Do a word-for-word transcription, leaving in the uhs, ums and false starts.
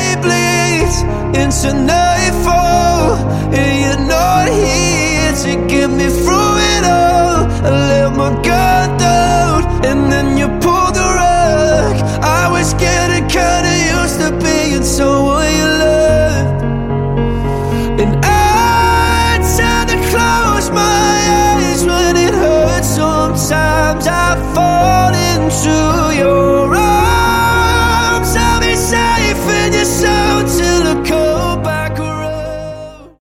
day bleeds into nightfall, and you're not here to get me through it all. I let my guard down, and then you pulled the rug. I was getting kinda used to being someone you loved, and I tend to close my eyes when it hurts. Sometimes I fall into